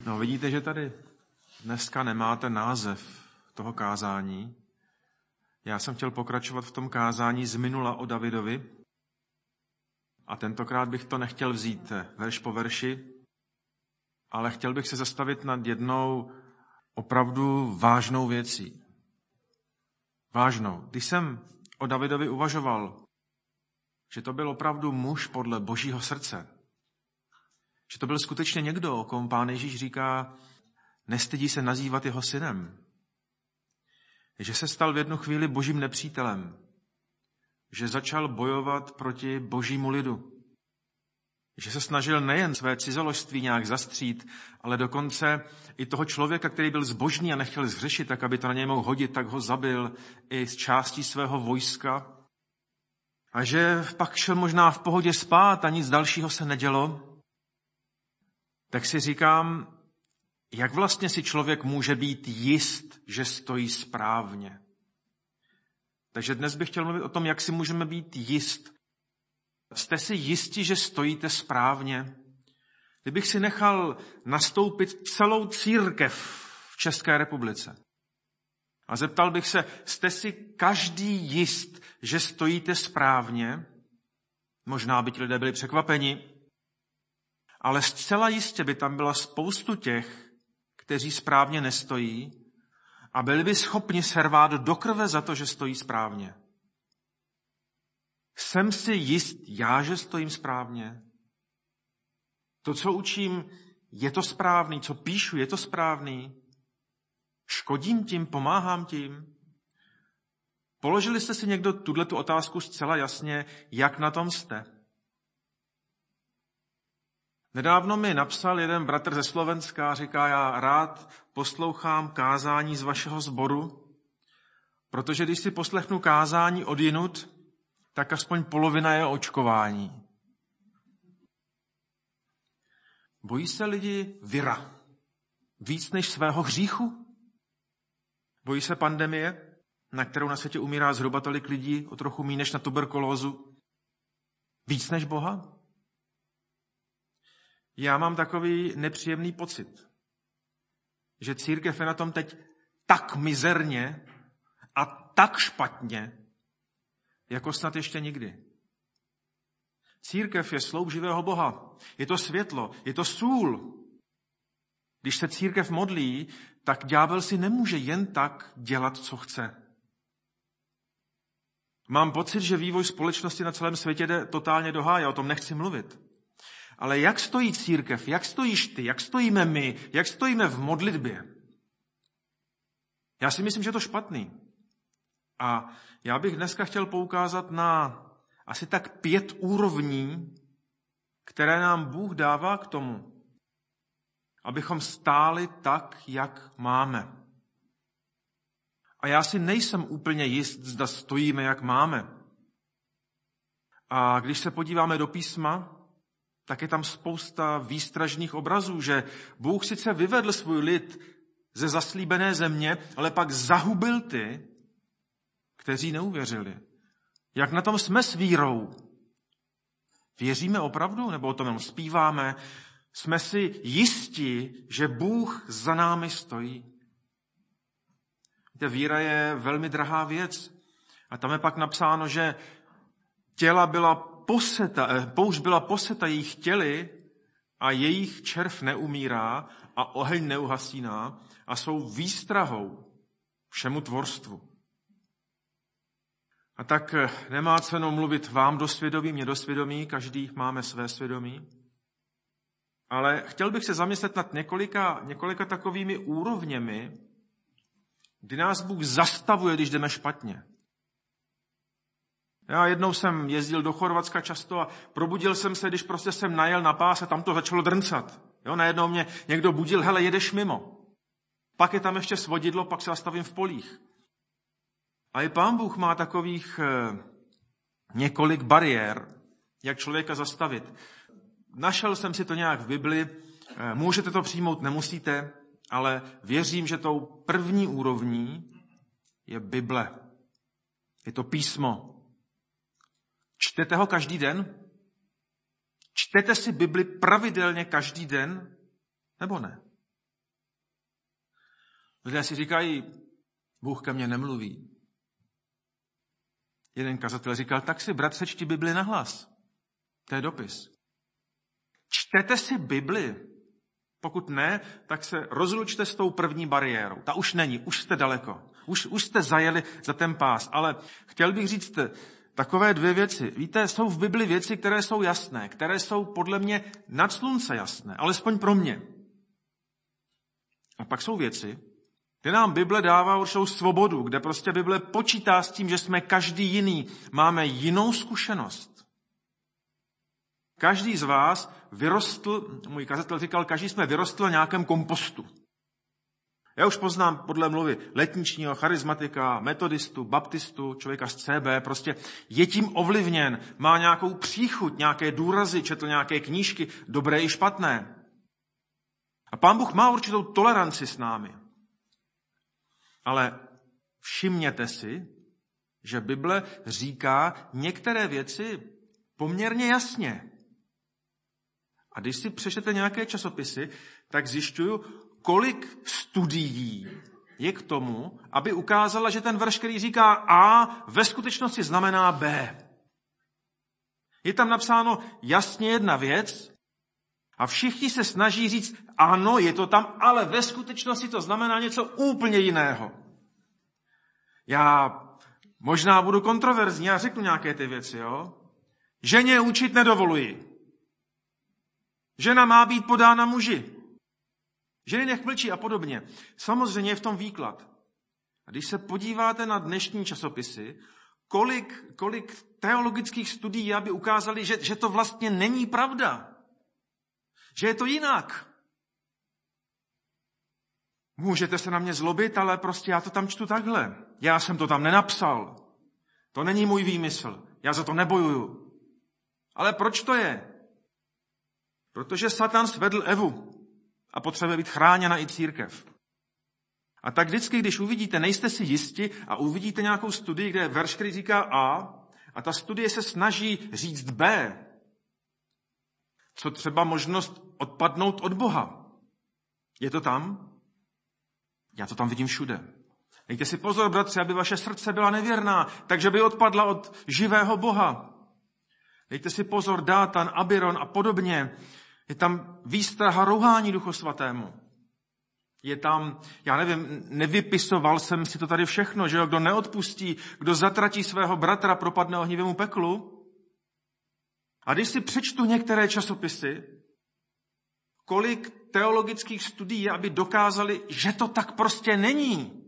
No, vidíte, že tady dneska nemáte název toho kázání. Já jsem chtěl pokračovat v tom kázání z minula o Davidovi a tentokrát bych to nechtěl vzít verš po verši, ale chtěl bych se zastavit nad jednou opravdu vážnou věcí. Vážnou. Když jsem o Davidovi uvažoval, že to byl opravdu muž podle Božího srdce, že to byl skutečně někdo, o kom Pán Ježíš říká, nestydí se nazývat jeho synem, že se stal v jednu chvíli Božím nepřítelem, že začal bojovat proti Božímu lidu, že se snažil nejen své cizoložství nějak zastřít, ale dokonce i toho člověka, který byl zbožný a nechtěl zhřešit, tak aby to na něj mohl hodit, tak ho zabil i z částí svého vojska. A že pak šel možná v pohodě spát a nic dalšího se nedělo, tak si říkám, jak vlastně si člověk může být jist, že stojí správně. Takže dnes bych chtěl mluvit o tom, jak si můžeme být jist. Jste si jisti, že stojíte správně? Kdybych si nechal nastoupit celou církev v České republice a zeptal bych se, jste si každý jist, že stojíte správně? Možná by ti lidé byli překvapeni, ale zcela jistě by tam byla spoustu těch, kteří správně nestojí a byli by schopni se rvát do krve za to, že stojí správně. Jsem si jist já, že stojím správně? To, co učím, je to správný? Co píšu, je to správný? Škodím tím, pomáhám tím? Položili jste si někdo tuto otázku zcela jasně, jak na tom jste? Nedávno mi napsal jeden bratr ze Slovenska a říká, já rád poslouchám kázání z vašeho sboru, protože když si poslechnu kázání odjinud, tak aspoň polovina je očkování. Bojí se lidi vira víc než svého hříchu? Bojí se pandemie, na kterou na světě umírá zhruba tolik lidí, o trochu méně než na tuberkulózu? Víc než Boha? Já mám takový nepříjemný pocit, že církev je na tom teď tak mizerně a tak špatně, jako snad ještě nikdy. Církev je sloup živého Boha. Je to světlo, je to sůl. Když se církev modlí, tak ďábel si nemůže jen tak dělat, co chce. Mám pocit, že vývoj společnosti na celém světě jde totálně do háje, o tom nechci mluvit. Ale jak stojí církev, jak stojíš ty, jak stojíme my, jak stojíme v modlitbě? Já si myslím, že je to špatný. A já bych dneska chtěl poukázat na asi tak 5 úrovní, které nám Bůh dává k tomu, abychom stáli tak, jak máme. A já si nejsem úplně jist, zda stojíme, jak máme. A když se podíváme do písma, tak je tam spousta výstražných obrazů, že Bůh sice vyvedl svůj lid ze zaslíbené země, ale pak zahubil ty, kteří neuvěřili. Jak na tom jsme s vírou? Věříme opravdu, nebo o tom jenom zpíváme? Jsme si jisti, že Bůh za námi stojí? Víte, víra je velmi drahá věc. A tam je pak napsáno, že poušť byla poseta jejich těly a jejich červ neumírá a oheň neuhasíná a jsou výstrahou všemu tvorstvu. A tak nemá cenu mluvit vám do svědomí, mě do svědomí, každý máme své svědomí. Ale chtěl bych se zamyslet nad několika takovými úrovněmi, kdy nás Bůh zastavuje, když jdeme špatně. Já jednou jsem jezdil do Chorvatska často a probudil jsem se, když prostě jsem najel na pás a tam to začalo drncat. Najednou mě někdo budil, hele, jedeš mimo. Pak je tam ještě svodidlo, pak se zastavím v polích. A i Pán Bůh má takových několik bariér, jak člověka zastavit. Našel jsem si to nějak v Bibli, můžete to přijmout, nemusíte, ale věřím, že tou první úrovní je Bible. Je to písmo. Čtete ho každý den? Čtete si Bibli pravidelně každý den? Nebo ne? Lidé si říkají, Bůh ke mně nemluví. Jeden kazatel říkal, tak si, bratře, čti Bibli nahlas. To je dopis. Čtete si Bibli? Pokud ne, tak se rozlučte s tou první bariérou. Ta už není, už jste daleko. Už jste zajeli za ten pás. Ale chtěl bych říct takové 2 věci. Víte, jsou v Bibli věci, které jsou jasné, které jsou podle mě nad slunce jasné, alespoň pro mě. A pak jsou věci, kde nám Bible dává určitou svobodu, kde prostě Bible počítá s tím, že jsme každý jiný, máme jinou zkušenost. Každý z vás vyrostl, můj kazatel říkal, každý jsme vyrostl na nějakém kompostu. Já už poznám podle mluvy letničního, charizmatika, metodistu, baptistu, člověka z CB, prostě je tím ovlivněn, má nějakou příchuť, nějaké důrazy, četl nějaké knížky, dobré i špatné. A Pán Bůh má určitou toleranci s námi. Ale všimněte si, že Bible říká některé věci poměrně jasně. A když si přečtete nějaké časopisy, tak zjišťuju, kolik studií je k tomu, aby ukázala, že ten verš, který říká A, ve skutečnosti znamená B. Je tam napsáno jasně jedna věc a všichni se snaží říct, ano, je to tam, ale ve skutečnosti to znamená něco úplně jiného. Já možná budu kontroverzní, já řeknu nějaké ty věci, jo? Ženě učit nedovoluji. Žena má být podána muži. Ženy nech mlčí a podobně. Samozřejmě je v tom výklad. A když se podíváte na dnešní časopisy, kolik teologických studií aby ukázali, že to vlastně není pravda. Že je to jinak. Můžete se na mě zlobit, ale prostě já to tam čtu takhle. Já jsem to tam nenapsal. To není můj výmysl. Já za to nebojuju. Ale proč to je? Protože Satan svedl Evu a potřebuje být chráněna i církev. A tak vždycky, když uvidíte, nejste si jisti a uvidíte nějakou studii, kde je verš, který říká a ta studie se snaží říct B, co třeba možnost odpadnout od Boha. Je to tam? Já to tam vidím všude. Dejte si pozor, bratři, aby vaše srdce byla nevěrná, takže by odpadla od živého Boha. Dejte si pozor, Dátan, Abiron a podobně. Je tam výstraha rouhání Duchu Svatému. Je tam, já nevím, nevypisoval jsem si to tady všechno, že jo, kdo neodpustí, kdo zatratí svého bratra, propadne ohnivému peklu. A když si přečtu některé časopisy, kolik teologických studií je, aby dokázali, že to tak prostě není.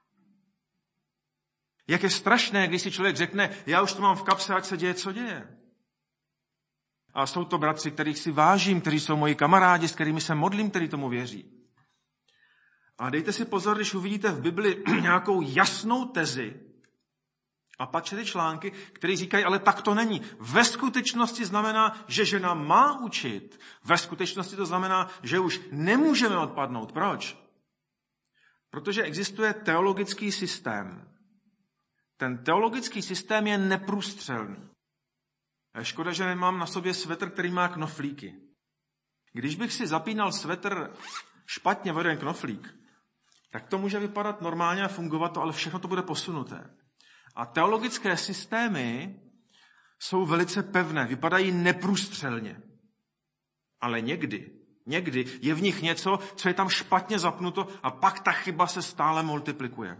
Jak je strašné, když si člověk řekne, já už to mám v kapse, ať se děje, co děje. A jsou to bratři, kterých si vážím, kteří jsou moji kamarádi, s kterými se modlím, kteří tomu věří. A dejte si pozor, když uvidíte v Bibli nějakou jasnou tezi a pak čtete články, které říkají, ale tak to není. Ve skutečnosti znamená, že žena má učit. Ve skutečnosti to znamená, že už nemůžeme odpadnout. Proč? Protože existuje teologický systém. Ten teologický systém je neprůstřelný. A je škoda, že nemám na sobě svetr, který má knoflíky. Když bych si zapínal svetr špatně v jeden knoflík, tak to může vypadat normálně a fungovat to, ale všechno to bude posunuté. A teologické systémy jsou velice pevné, vypadají neprůstřelně. Ale někdy je v nich něco, co je tam špatně zapnuto a pak ta chyba se stále multiplikuje.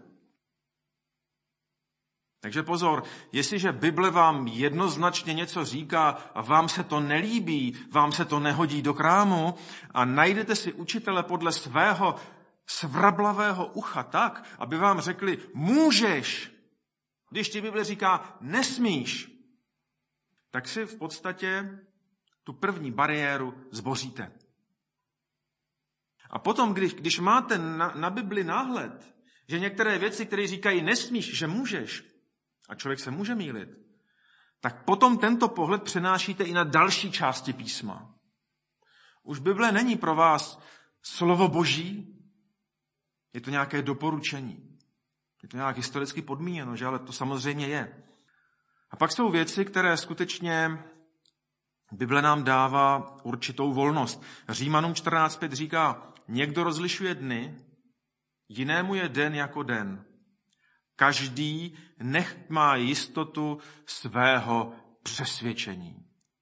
Takže pozor, jestliže Bible vám jednoznačně něco říká a vám se to nelíbí, vám se to nehodí do krámu a najdete si učitele podle svého svrablavého ucha tak, aby vám řekli, můžeš, když ti Bible říká, nesmíš, tak si v podstatě tu první bariéru zboříte. A potom, když máte na Bibli náhled, že některé věci, které říkají nesmíš, že můžeš, a člověk se může mýlit, tak potom tento pohled přenášíte i na další části písma. Už Bible není pro vás slovo Boží, je to nějaké doporučení. Je to nějak historicky podmíněno, že? Ale to samozřejmě je. A pak jsou věci, které skutečně Bible nám dává určitou volnost. Římanům 14.5 říká, někdo rozlišuje dny, Jinému je den jako den. Každý nechť má jistotu svého přesvědčení.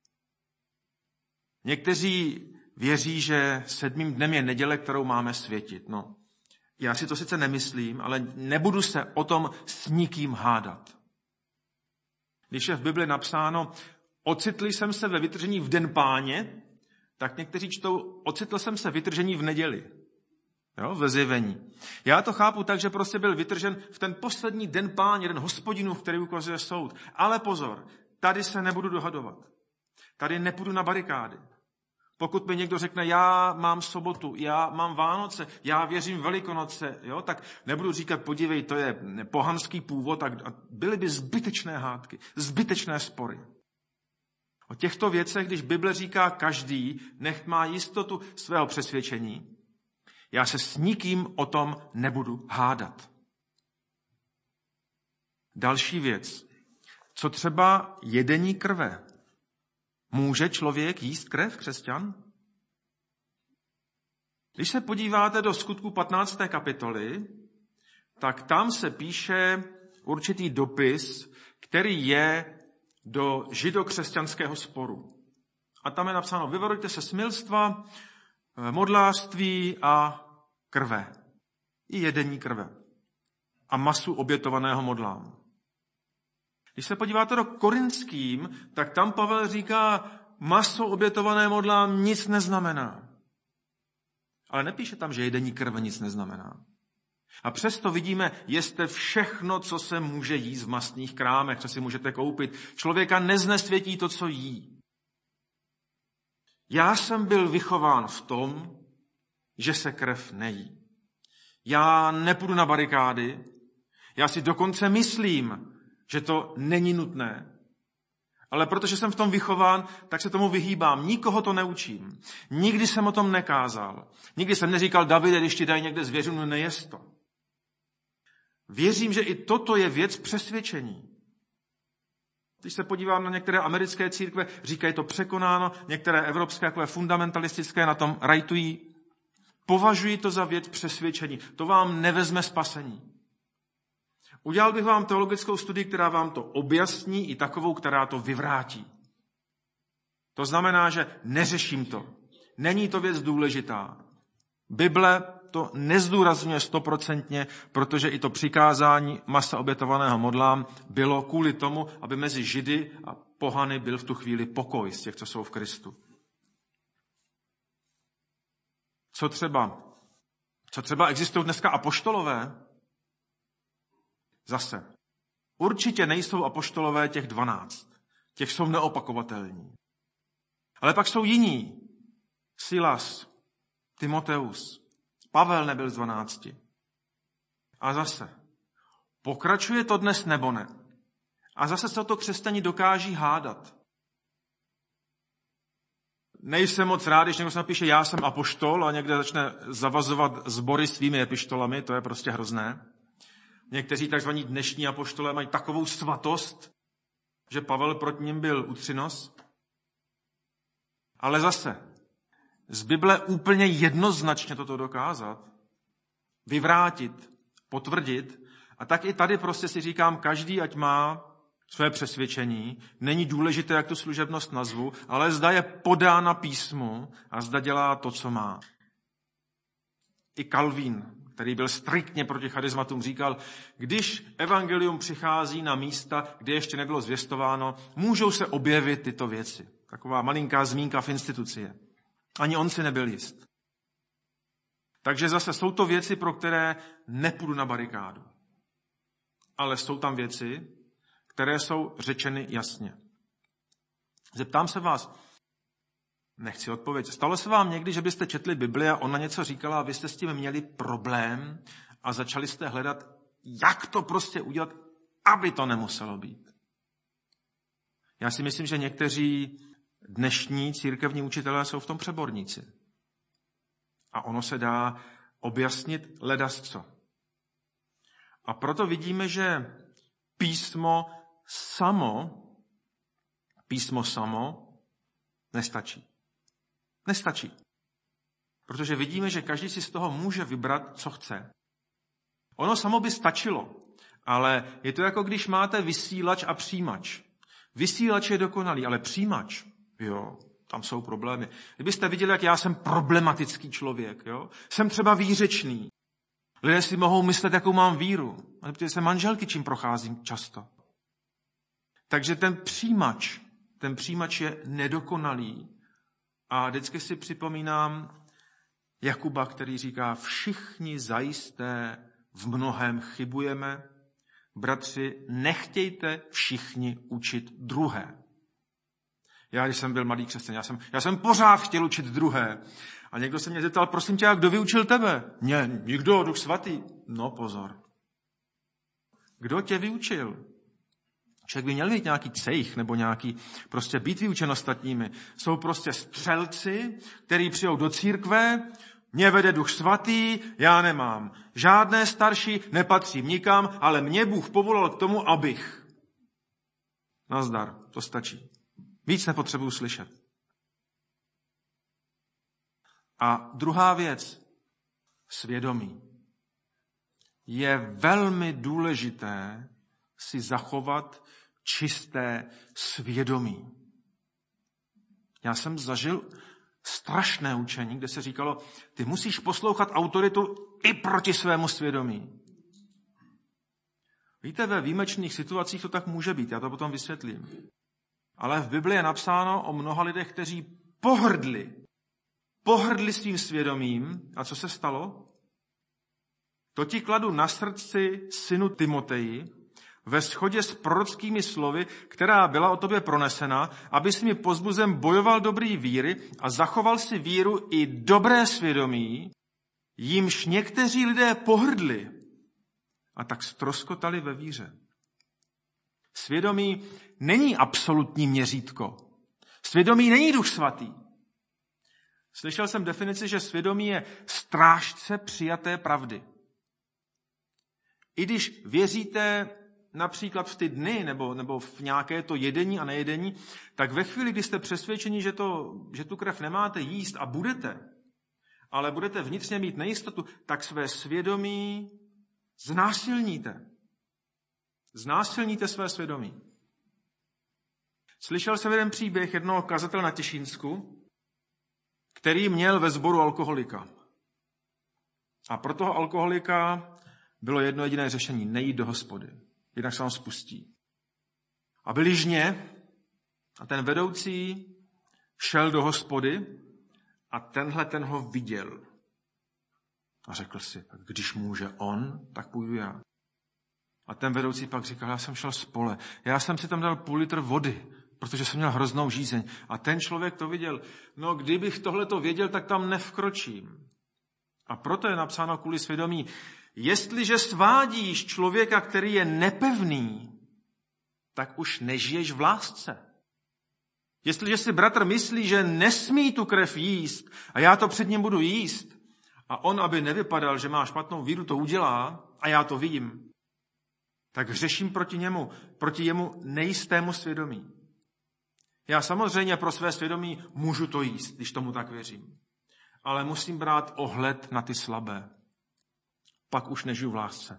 Někteří věří, že 7. dnem je neděle, kterou máme světit. No, já si to sice nemyslím, ale nebudu se o tom s nikým hádat. Když je v Bibli napsáno, ocitl jsem se ve vytržení v den Páně, tak někteří čtou, ocitl jsem se vytržení v neděli. Jo, ve Zjevení. Já to chápu tak, že prostě byl vytržen v ten poslední den Páně, den Hospodinův, který ukazuje soud. Ale pozor, tady se nebudu dohadovat. Tady nepůjdu na barikády. Pokud mi někdo řekne, já mám sobotu, já mám Vánoce, já věřím Velikonoce, jo, tak nebudu říkat, podívej, to je pohanský původ, a byly by zbytečné hádky, zbytečné spory. O těchto věcech, když Bible říká každý, nech má jistotu svého přesvědčení, já se s nikým o tom nebudu hádat. Další věc. Co třeba jedení krve? Může člověk jíst krev, křesťan? Když se podíváte do Skutků 15. kapitoly, tak tam se píše určitý dopis, který je do židokřesťanského sporu. A tam je napsáno, vyvarujte se smilstva, modlářství a krve. I jedení krve. A masu obětovaného modlám. Když se podíváte do Korinským, tak tam Pavel říká, maso obětované modlám nic neznamená. Ale nepíše tam, že jedení krve nic neznamená. A přesto vidíme, jeste všechno, co se může jíst v mastných krámech, co si můžete koupit. Člověka neznesvětí to, co jí. Já jsem byl vychován v tom, že se krev nejí. Já nepůjdu na barikády, já si dokonce myslím, že to není nutné. Ale protože jsem v tom vychován, tak se tomu vyhýbám. Nikoho to neučím. Nikdy jsem o tom nekázal. Nikdy jsem neříkal, Davide, když ti dají někde zvěřinu, nejez to. Věřím, že i toto je věc přesvědčení. Když se podívám na některé americké církve, říkají to překonáno, některé evropské, takové fundamentalistické, na tom rajtují. Považuji to za věc přesvědčení. To vám nevezme spasení. Udělal bych vám teologickou studii, která vám to objasní, i takovou, která to vyvrátí. To znamená, že neřeším to. Není to věc důležitá. Bible to nezdůrazňuje 100%, protože i to přikázání masa obětovaného modlám bylo kvůli tomu, aby mezi Židy a pohany byl v tu chvíli pokoj z těch, co jsou v Kristu. Co třeba existují dneska apoštolové? Zase. Určitě nejsou apoštolové těch 12. Těch jsou neopakovatelní. Ale pak jsou jiní. Silas, Timoteus, Pavel nebyl z 12. A zase. Pokračuje to dnes nebo ne? A zase se to křesťani dokáží hádat. Nejsem moc rád, když někdo se napíše, já jsem apoštol a někde začne zavazovat sbory svými epištolami, to je prostě hrozné. Někteří takzvaní dnešní apoštolé mají takovou svatost, že Pavel proti nim byl utřinos. Ale zase, z Bible úplně jednoznačně toto dokázat, vyvrátit, potvrdit. A tak i tady prostě si říkám, každý ať má své přesvědčení. Není důležité, jak tu služebnost nazvu, ale zda je podána písmu a zda dělá to, co má. I Calvin, který byl striktně proti charizmatům, říkal, když evangelium přichází na místa, kde ještě nebylo zvěstováno, můžou se objevit tyto věci. Taková malinká zmínka v instituci. Ani on si nebyl jist. Takže zase jsou to věci, pro které nepůjdu na barikádu. Ale jsou tam věci, které jsou řečeny jasně. Zeptám se vás, nechci odpověď. Stalo se vám někdy, že byste četli Bibli a ona něco říkala a vy jste s tím měli problém a začali jste hledat, jak to prostě udělat, aby to nemuselo být? Já si myslím, že někteří dnešní církevní učitelé jsou v tom přeborníci. A ono se dá objasnit ledasco. A proto vidíme, že písmo samo nestačí. Nestačí. Protože vidíme, že každý si z toho může vybrat, co chce. Ono samo by stačilo, ale je to jako když máte vysílač a přijímač. Vysílač je dokonalý, ale přijímač, jo, tam jsou problémy. Kdybyste viděli, jak já jsem problematický člověk, jo, jsem třeba výřečný. Lidé si mohou myslet, jakou mám víru. A zeptejte se manželky, čím procházím často. Takže ten přijímač je nedokonalý. A vždycky si připomínám Jakuba, který říká, všichni zajisté v mnohém chybujeme. Bratři, nechtějte všichni učit druhé. Já, když jsem byl mladý křesťan, já jsem pořád chtěl učit druhé. A někdo se mě zeptal, prosím tě, kdo vyučil tebe? Ne, nikdo, Duch Svatý. No pozor. Kdo tě vyučil? Člověk by měl mít nějaký cejch nebo nějaký prostě být vyučen ostatními. Jsou prostě střelci, který přijou do církve, mě vede Duch Svatý, já nemám žádné starší, nepatřím nikam, ale mě Bůh povolal k tomu, abych. Nazdar, to stačí. Víc nepotřebuju slyšet. A druhá věc, svědomí. Je velmi důležité si zachovat čisté svědomí. Já jsem zažil strašné učení, kde se říkalo, ty musíš poslouchat autoritu i proti svému svědomí. Víte, ve výjimečných situacích to tak může být, já to potom vysvětlím. Ale v Bibli je napsáno o mnoha lidech, kteří pohrdli svým svědomím. A co se stalo? To ti kladu na srdci, synu Timoteji, ve shodě s prorockými slovy, která byla o tobě pronesena, aby si mi povzbuzem bojoval dobrý víry a zachoval si víru i dobré svědomí, jímž někteří lidé pohrdli a tak ztroskotali ve víře. Svědomí není absolutní měřítko. Svědomí není Duch Svatý. Slyšel jsem definici, že svědomí je strážce přijaté pravdy. I když věříte například v ty dny nebo v nějaké to jedení a nejedení, tak ve chvíli, kdy jste přesvědčeni, že tu krev nemáte jíst a budete, ale budete vnitřně mít nejistotu, tak své svědomí znásilníte. Znásilníte své svědomí. Slyšel jsem jeden příběh jednoho kazatele na Těšínsku, který měl ve sboru alkoholika. A pro toho alkoholika bylo jedno jediné řešení, nejít do hospody. Jinak se vám spustí. A byli žně a ten vedoucí šel do hospody a ten ho viděl. A řekl si, tak když může on, tak půjdu já. A ten vedoucí pak říkal, já jsem šel z pole. Já jsem si tam dal půl litr vody, protože jsem měl hroznou žízeň. A ten člověk to viděl. No, kdybych tohleto věděl, tak tam nevkročím. A proto je napsáno kvůli svědomí, jestliže svádíš člověka, který je nepevný, tak už nežiješ v lásce. Jestliže si bratr myslí, že nesmí tu krev jíst a já to před ním budu jíst a on, aby nevypadal, že má špatnou víru, to udělá a já to vidím, tak hřeším proti jemu nejistému svědomí. Já samozřejmě pro své svědomí můžu to jíst, když tomu tak věřím. Ale musím brát ohled na ty slabé. Pak už nežiju v lásce.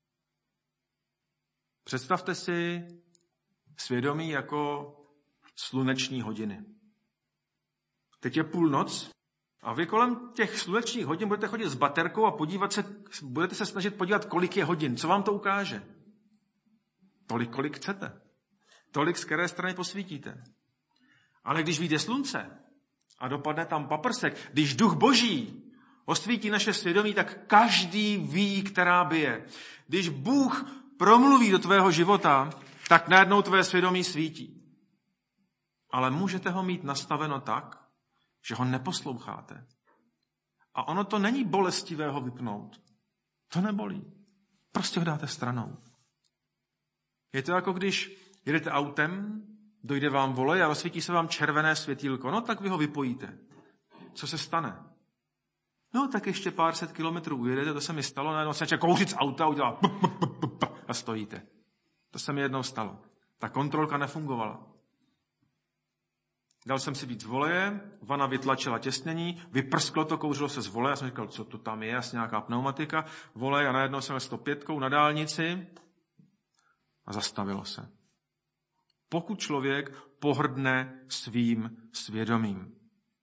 Představte si svědomí jako sluneční hodiny. Teď je půlnoc a vy kolem těch slunečních hodin budete chodit s baterkou a budete se snažit podívat, kolik je hodin. Co vám to ukáže? Tolik, kolik chcete. Tolik, z které strany posvítíte. Ale když vyjde slunce a dopadne tam paprsek, když duch Boží osvítí naše svědomí, tak každý ví, která bije. Když Bůh promluví do tvého života, tak najednou tvé svědomí svítí. Ale můžete ho mít nastaveno tak, že ho neposloucháte. A ono to není bolestivé ho vypnout. To nebolí. Prostě ho dáte stranou. Je to jako když jedete autem, dojde vám volej a rozsvítí se vám červené světýlko. No tak vy ho vypojíte. Co se stane? No tak ještě pár set kilometrů ujedete, to se mi stalo, najednou se začne kouřit z auta, udělá a stojíte. To se mi jednou stalo. Ta kontrolka nefungovala. Dal jsem si víc voleje, vana vytlačila těsnění, vyprsklo to, kouřilo se z voleje. Já jsem říkal, co to tam je, asi nějaká pneumatika. Volej a najednou jsem 105 na dálnici a zastavilo se. Pokud člověk pohrdne svým svědomím.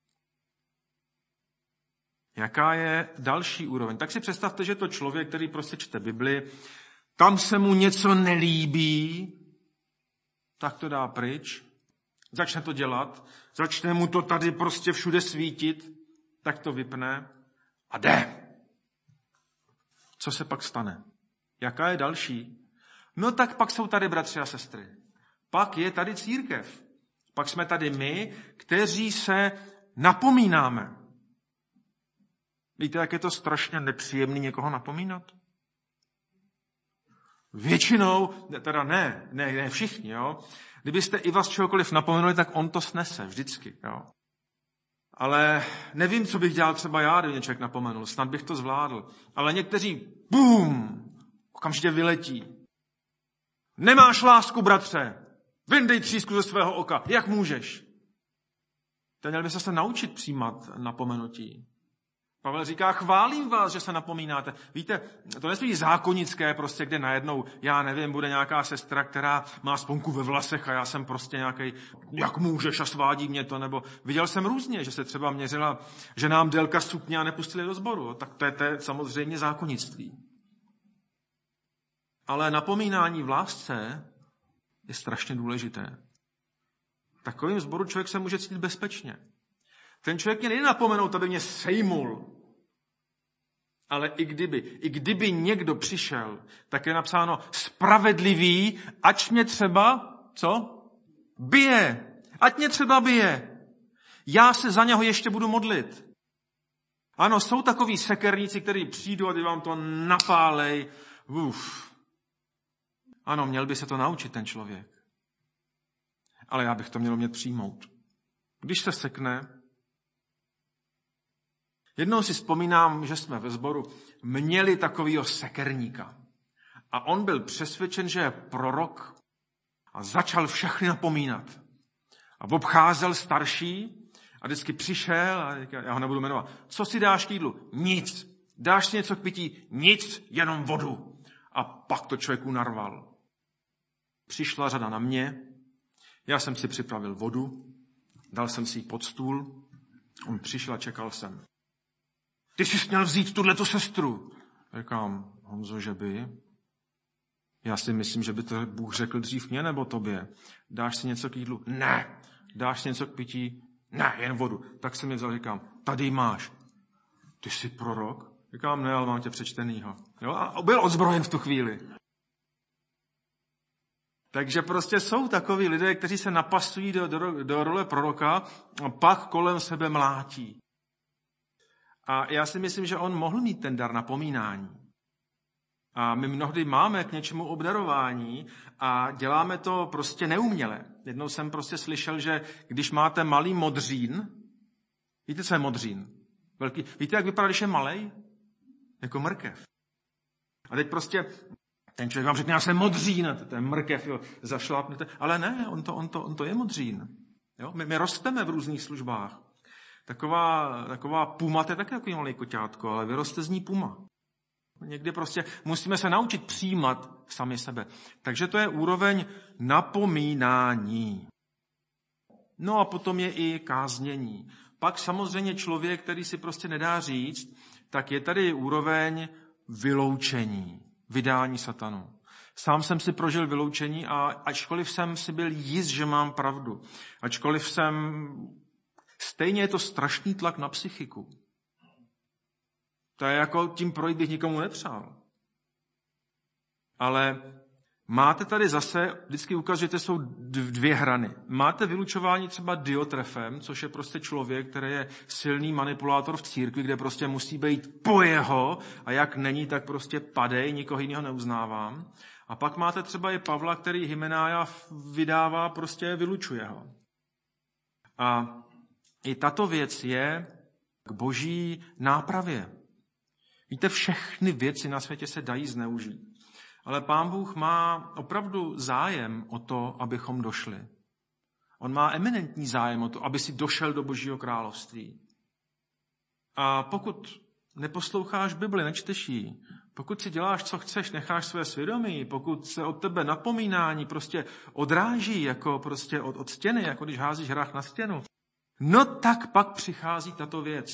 Jaká je další úroveň? Tak si představte, že to člověk, který prostě čte Bibli, tam se mu něco nelíbí, tak to dá pryč, začne to dělat, začne mu to tady prostě všude svítit, tak to vypne a jde. Co se pak stane? Jaká je další? No tak pak jsou tady bratři a sestry. Pak je tady církev. Pak jsme tady my, kteří se napomínáme. Víte, jak je to strašně nepříjemný někoho napomínat? Většinou, teda ne všichni, jo. Kdybyste i vás čehokoliv napomenuli, tak on to snese vždycky, jo. Ale nevím, co bych dělal třeba já, kdyby mě člověk napomenul. Snad bych to zvládl. Ale někteří, bum, okamžitě vyletí. Nemáš lásku, bratře. Vyndej třísku ze svého oka. Jak můžeš? To měl by se naučit přijímat napomenutí. Pavel říká, chválím vás, že se napomínáte. Víte, to nesmí být zákonické, prostě, kde najednou, já nevím, bude nějaká sestra, která má sponku ve vlasech a já jsem prostě nějaký, jak můžeš a svádí mě to, nebo viděl jsem různě, že se třeba měřila, že nám délka sukně a nepustili do sboru. Tak to je samozřejmě zákonnictví. Ale napomínání v lásce je strašně důležité. V takovém sboru člověk se může cítit bezpečně. Ten člověk mě nejde napomenout, aby mě sejmul. Ale i kdyby někdo přišel, tak je napsáno spravedlivý, ať mě třeba, co? Bije. Ať mě třeba bije. Já se za něho ještě budu modlit. Ano, jsou takoví sekerníci, kteří přijdou a ty vám to napálej. Ano, měl by se to naučit ten člověk. Ale já bych to měl umět přijmout. Když se sekne, jednou si vzpomínám, že jsme ve sboru měli takovýho sekerníka. A on byl přesvědčen, že je prorok a začal všechny napomínat. A obcházel starší a vždycky přišel, a já ho nebudu jmenovat, co si dáš k jídlu? Nic. Dáš si něco k pití? Nic, jenom vodu. A pak to člověku narval. Přišla řada na mě, já jsem si připravil vodu, dal jsem si ji pod stůl, on přišel a čekal jsem. Ty jsi měl vzít tuhletu sestru. Říkám, Honzo, že by? Já si myslím, že by to Bůh řekl dřív mě nebo tobě. Dáš si něco k jídlu? Ne. Dáš si něco k pití? Ne, jen vodu. Tak jsem mě vzal, říkám, tady máš. Ty jsi prorok? Říkám, ne, ale mám tě přečtenýho. Jo? A byl odzbrojen v tu chvíli. Takže prostě jsou takoví lidé, kteří se napasují do role proroka a pak kolem sebe mlátí. A já si myslím, že on mohl mít ten dar napomínání. A my mnohdy máme k něčemu obdarování a děláme to prostě neuměle. Jednou jsem prostě slyšel, že když máte malý modřín, víte, co je modřín? Velký, víte, jak vypadá, když je malej? Jako mrkev. A teď prostě ten člověk vám řekne, já jsem modřín, to je mrkev, jo, zašlápnete. Ale ne, on to je modřín. Jo? My rosteme v různých službách. Taková puma, to je taky takový malý koťátko, ale vyroste z ní puma. Někdy prostě musíme se naučit přijímat sami sebe. Takže to je úroveň napomínání. No a potom je i káznění. Pak samozřejmě člověk, který si prostě nedá říct, tak je tady úroveň vyloučení, vydání satanu. Sám jsem si prožil vyloučení a ačkoliv jsem si byl jist, že mám pravdu, stejně je to strašný tlak na psychiku. To je jako tím projít bych nikomu nepřál. Ale máte tady zase, vždycky ukazuje, že jsou dvě hrany. Máte vylučování třeba Diotrefem, což je prostě člověk, který je silný manipulátor v církvi, kde prostě musí být po jeho a jak není, tak prostě padej, nikoho jiného neuznávám. A pak máte třeba i Pavla, který Hymenája vydává, prostě vylučuje ho. A i tato věc je k boží nápravě. Víte, všechny věci na světě se dají zneužít. Ale Pán Bůh má opravdu zájem o to, abychom došli. On má eminentní zájem o to, aby si došel do Božího království. A pokud neposloucháš Bibli, nečteš ji, pokud si děláš, co chceš, necháš své svědomí, pokud se od tebe napomínání prostě odráží jako prostě od stěny, jako když házíš hrách na stěnu, no tak pak přichází tato věc.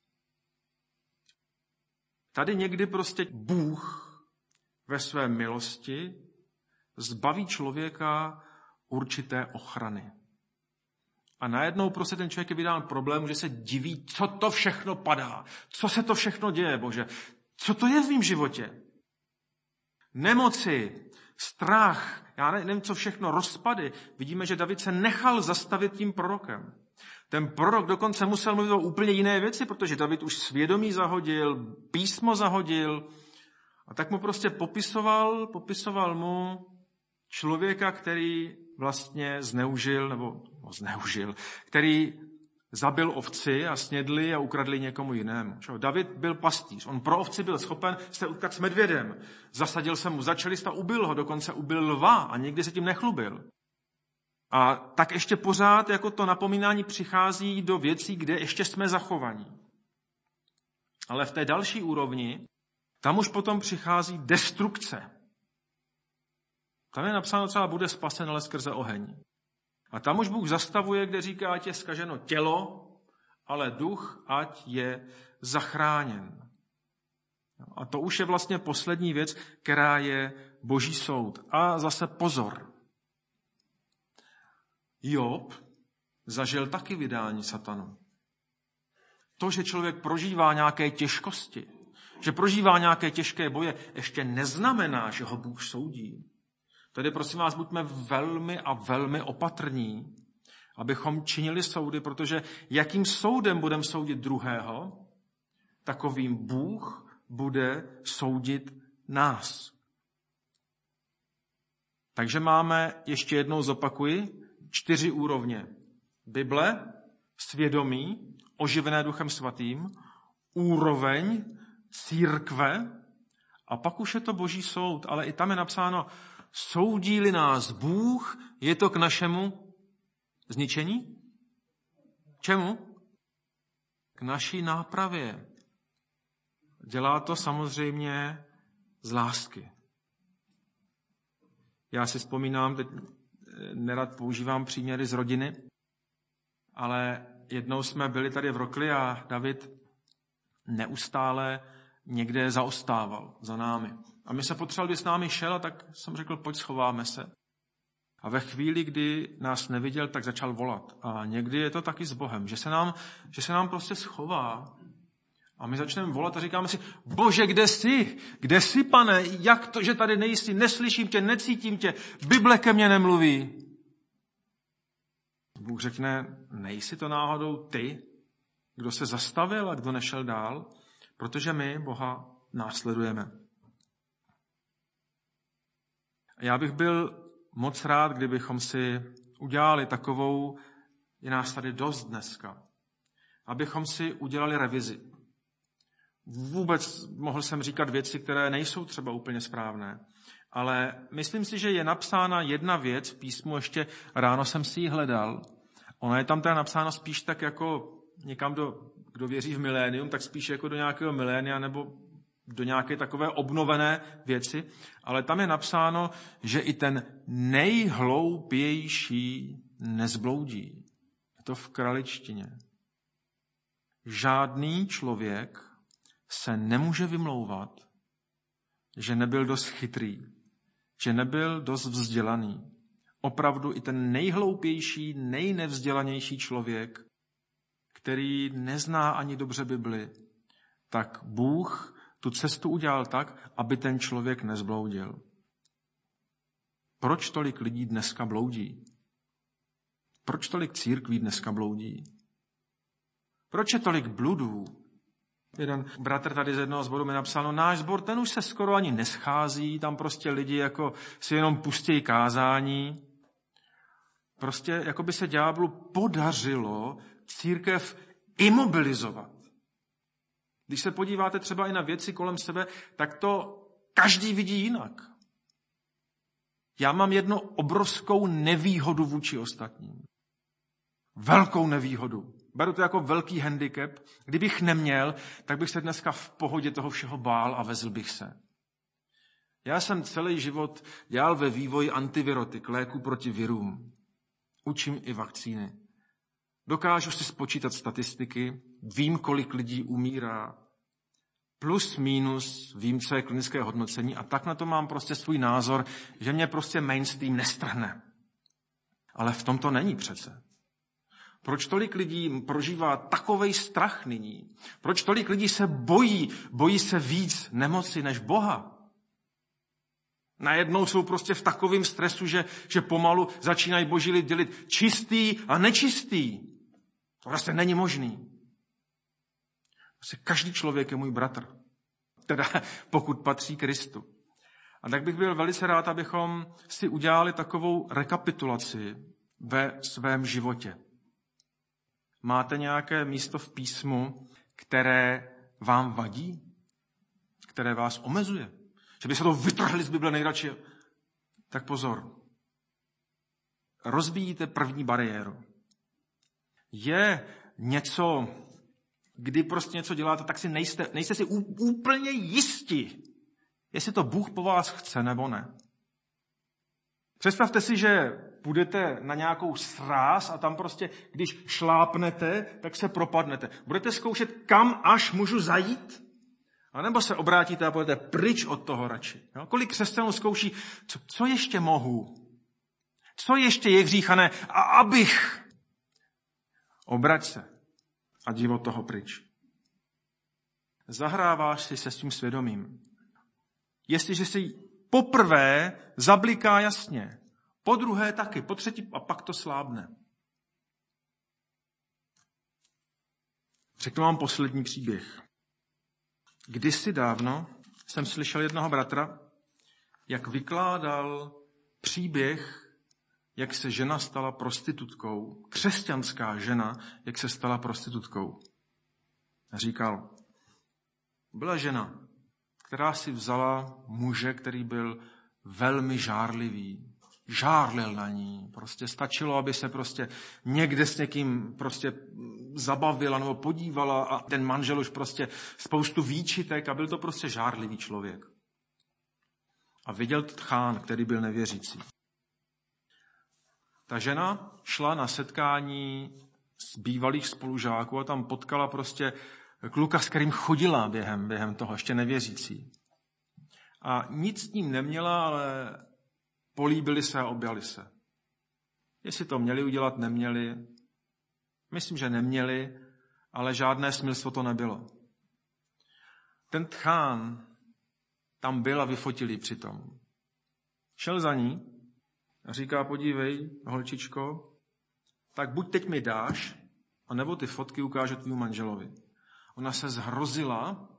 Tady někdy prostě Bůh ve své milosti zbaví člověka určité ochrany. A najednou prostě ten člověk je vydán problému, že se diví, co to všechno padá, co se to všechno děje, Bože, co to je v mém životě. Nemoci, strach, já nevím, co všechno, rozpady. Vidíme, že David se nechal zastavit tím prorokem. Ten prorok dokonce musel mluvit o úplně jiné věci, protože David už svědomí zahodil, písmo zahodil a tak mu prostě popisoval mu člověka, který vlastně zneužil, který zabil ovci a snědli a ukradli někomu jinému. David byl pastýř, on pro ovci byl schopen se utkat s medvědem. Zasadil se mu za čelist a ubil ho, dokonce ubil lva a nikdy se tím nechlubil. A tak ještě pořád jako to napomínání přichází do věcí, kde ještě jsme zachovaní. Ale v té další úrovni, tam už potom přichází destrukce. Tam je napsáno, třeba bude spasen, ale skrze oheň. A tam už Bůh zastavuje, kde říká, ať je zkaženo tělo, ale duch, ať je zachráněn. A to už je vlastně poslední věc, která je Boží soud. A zase pozor. Job zažil taky vydání satanu. To, že člověk prožívá nějaké těžkosti, že prožívá nějaké těžké boje, ještě neznamená, že ho Bůh soudí. Tedy prosím vás, buďme velmi a velmi opatrní, abychom činili soudy, protože jakým soudem budeme soudit druhého, takovým Bůh bude soudit nás. Takže máme, ještě jednou zopakuji, 4 úrovně. Bible, svědomí, oživené Duchem Svatým, úroveň církve a pak už je to Boží soud, ale i tam je napsáno, soudí-li nás Bůh, je to k našemu zničení? Čemu? K naší nápravě. Dělá to samozřejmě z lásky. Já si vzpomínám, teď nerad používám příměry z rodiny, ale jednou jsme byli tady v Rokli a David neustále někde zaostával za námi. A my se potřebovali, když s námi šel, a tak jsem řekl, pojď, schováme se. A ve chvíli, kdy nás neviděl, tak začal volat. A někdy je to taky s Bohem, že se nám prostě schová. A my začneme volat a říkáme si, Bože, kde jsi? Kde jsi, Pane? Jak to, že tady nejsi? Neslyším tě, necítím tě. Bible ke mně nemluví. Bůh řekne, nejsi to náhodou ty, kdo se zastavil a kdo nešel dál? Protože my Boha následujeme. Já bych byl moc rád, kdybychom si udělali takovou, je nás tady dost dneska, abychom si udělali revizi. Vůbec mohl jsem říkat věci, které nejsou třeba úplně správné, ale myslím si, že je napsána jedna věc v písmu, ještě ráno jsem si ji hledal. Ona je tam teda napsána spíš tak jako někam kdo věří v milénium, tak spíš jako do nějakého milénia nebo do nějaké takové obnovené věci, ale tam je napsáno, že i ten nejhloupější nezbloudí. Je to v kraličtině. Žádný člověk se nemůže vymlouvat, že nebyl dost chytrý, že nebyl dost vzdělaný. Opravdu i ten nejhloupější, nejnevzdělanější člověk, který nezná ani dobře Bibli, tak Bůh tu cestu udělal tak, aby ten člověk nezbloudil. Proč tolik lidí dneska bloudí? Proč tolik církví dneska bloudí? Proč je tolik bludů? Jeden bratr tady z jednoho sboru mi napsal, no náš sbor, ten už se skoro ani neschází, tam prostě lidi jako si jenom pustějí kázání. Prostě jako by se ďáblu podařilo církev imobilizovat. Když se podíváte třeba i na věci kolem sebe, tak to každý vidí jinak. Já mám jednu obrovskou nevýhodu vůči ostatním. velkou nevýhodu. Beru to jako velký handicap. Kdybych neměl, tak bych se dneska v pohodě toho všeho bál a vezl bych se. Já jsem celý život dělal ve vývoji antivirotik, léku proti virům. Učím i vakcíny. Dokážu si spočítat statistiky, vím, kolik lidí umírá, plus, minus, vím, co je klinické hodnocení a tak na to mám prostě svůj názor, že mě prostě mainstream nestrhne. Ale v tom to není přece. Proč tolik lidí prožívá takovej strach nyní? Proč tolik lidí se bojí se víc nemoci než Boha? Najednou jsou prostě v takovém stresu, že pomalu začínají boží lid dělit čistý a nečistý. To vlastně není možný. Prostě každý člověk je můj bratr. Teda pokud patří Kristu. A tak bych byl velice rád, abychom si udělali takovou rekapitulaci ve svém životě. Máte nějaké místo v písmu, které vám vadí? Které vás omezuje? Že by se to vytrhli z Bible nejradši? Tak pozor. Rozbíjíte první bariéru. Je něco, kdy prostě něco děláte, tak si nejste si úplně jistí, jestli to Bůh po vás chce nebo ne. Představte si, že půjdete na nějakou sráz a tam prostě, když šlápnete, tak se propadnete. Budete zkoušet, kam až můžu zajít? A nebo se obrátíte a půjdete pryč od toho radši. Jo? Kolik křesťanů zkouší, co ještě mohu? Co ještě je hříchané? A abych... Obrať se a jdi od toho pryč. Zahráváš si se svým svědomím. Jestliže si poprvé zabliká jasně, po druhé taky, po třetí a pak to slábne. Řeknu vám poslední příběh. Kdysi dávno jsem slyšel jednoho bratra, jak vykládal příběh, jak se žena stala prostitutkou, křesťanská žena, jak se stala prostitutkou. A říkal, byla žena, která si vzala muže, který byl velmi žárlivý, žárlil na ní. Prostě stačilo, aby se prostě někde s někým prostě zabavila nebo podívala a ten manžel už prostě spoustu výčitek a byl to prostě žárlivý člověk. A viděl tchán, který byl nevěřící. Ta žena šla na setkání z bývalých spolužáků a tam potkala prostě kluka, s kterým chodila během toho, ještě nevěřící. A nic s ním neměla, ale políbili se a objali se. Jestli to měli udělat, neměli. Myslím, že neměli, ale žádné smilstvo to nebylo. Ten tchán tam byl a vyfotili přitom. Šel za ní a říká, podívej, holčičko, tak buď teď mi dáš, anebo ty fotky ukážu tvýmu manželovi. Ona se zhrozila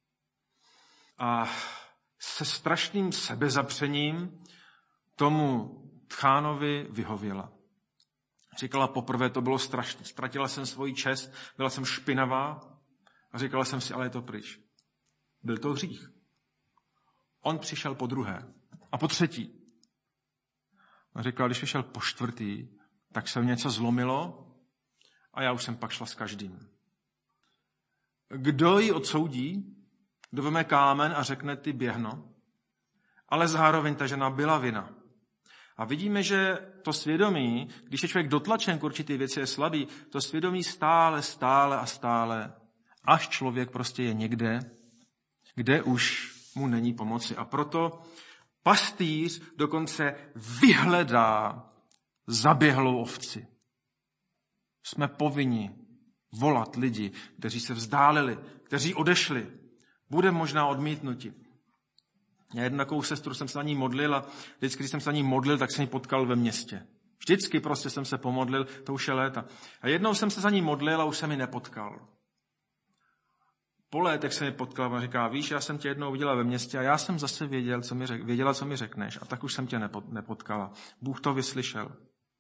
a se strašným sebezapřením tomu tchánovi vyhověla. Říkala, poprvé to bylo strašné. Ztratila jsem svoji čest, byla jsem špinavá a říkala jsem si, ale je to pryč. Byl to hřích. On přišel po druhé a po třetí. A říkala, když vyšel po čtvrtý, tak se něco zlomilo a já už jsem pak šla s každým. Kdo ji odsoudí, kdo veme kámen a řekne ty běhno, ale zároveň ta žena byla vina. A vidíme, že to svědomí, když je člověk dotlačen k určitý věci, je slabý, to svědomí stále, až člověk prostě je někde, kde už mu není pomoci. A proto pastýř dokonce vyhledá zaběhlou ovci. Jsme povinni volat lidi, kteří se vzdálili, kteří odešli. Bude možná odmítnuti. Já jednu takovou sestru jsem se na ní modlil a vždycky, když jsem se na ní modlil, tak jsem ji potkal ve městě. Vždycky prostě jsem se pomodlil, to už je léta. A jednou jsem se za ní modlil a už jsem ji nepotkal. Po létech jsem ji potkal a říká, víš, já jsem tě jednou viděla ve městě a já jsem zase věděla, co mi řekneš a tak už jsem tě nepotkala. Bůh to vyslyšel.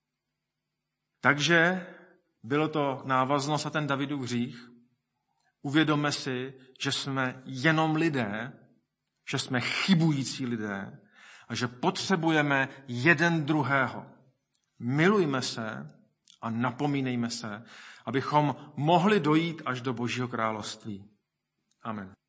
Takže bylo to návaznost na ten Davidův hřích. Uvědomme si, že jsme jenom lidé, že jsme chybující lidé a že potřebujeme jeden druhého. Milujme se a napomínejme se, abychom mohli dojít až do Božího království. Amen.